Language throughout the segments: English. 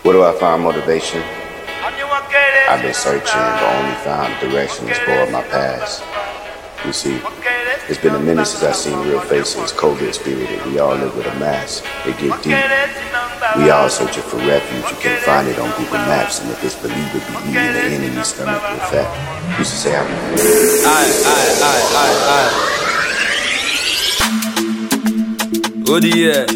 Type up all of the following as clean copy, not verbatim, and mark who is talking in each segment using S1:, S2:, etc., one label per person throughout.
S1: Where do I find motivation? I've been searching, but only found direction explored my past. You see, it's been a minute since I've seen real faces, COVID spirited. We all live with a mask. It get deep. We all searching for refuge. You can't find it on Google Maps, and if it's believed, it be eating the enemy's stomach with fat. Used to say I'm.
S2: Odie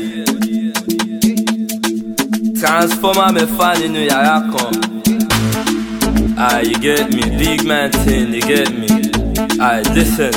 S2: Transformer me fan in yara kan. You get me, big man thing, you get me. Listen,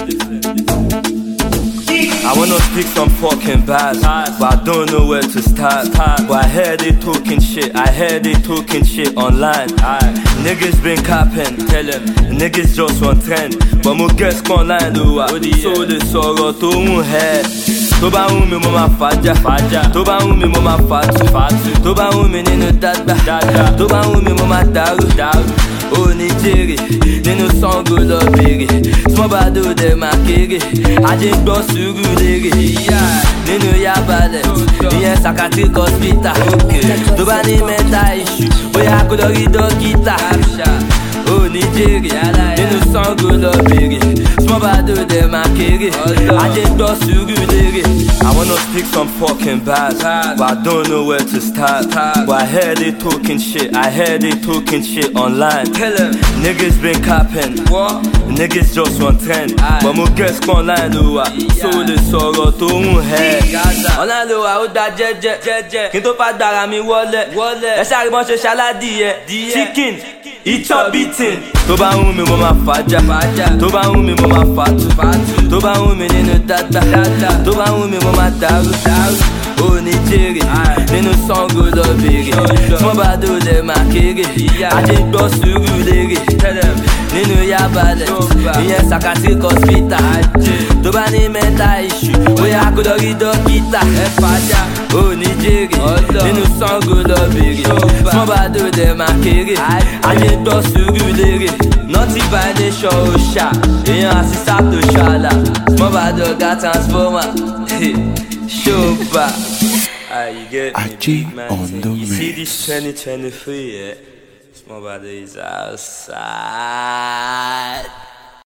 S2: I wanna speak some fucking bad, but I don't know where to start. But I heard they talking shit, online. Niggas been capping, tell them, niggas just on trend. But mo guess online do I, so they sorrow to un head. Tó bá wù mí mo máa fàájà, tó bá wù mí mo máa fàtú, tó bá wù mí nínú dàgbà, tó bá wù mí mo máa dàrú. Ó ní jèrè nínú Ṣàngó lọ bèrè, small bado dẹ̀ máa kéré, ajé ń gbọ́ sùúrù lérè. Nínú Yabalẹ̀, ìyẹn psychiatric hospital. Tó bá ní mental issue, bóyá kó lọ rí dókítà. Ó ní jèrè nínú Ṣàngó lọ bèrè, small bado dẹ̀ máa kéré, ajé ń gbọ́ sùúrù lérè. I wanna speak some fucking bad, but I don't know where to start. But I heard they talking shit, online. Tell them, niggas been capping, niggas just on trend. But mo guess online do I, so they sorrow to un head. Online do I, ó dá jẹ́jẹ́, kí n tó fà dára mi wọlé. Ẹ ṣáà rí bọ́n ṣe ṣaládìyẹ, chicken. Eat your beating. Tó bá wù mí mo máa fàájà, tó bá wù mí mo máa fàtú, tó bá wù mí nínú dàgbà, tó bá wù mí mo máa dàrú. Ó ní jèrè nínú Ṣàngó lọ bèrè, small bado dẹ̀ máa kéré, ajé ń gbọ́ sùúrù lérè. Nínú Yabalẹ̀, ìyẹn psychiatric hospital. Tó bá ní mental issue, bóyá kó lọ rí dókítà. Ó ní jèrè nínú Ṣàngó lọ bèrè, small bado dẹ̀ máa kéré, ajé ń gbọ́ sùúrù lérè. Naughty by nation Osha, èèyàn àṣìṣà tó ṣàlà, small bado ga transformer. Shoba, you get me, big man. You see this 2023, yeah? Small bado is outside.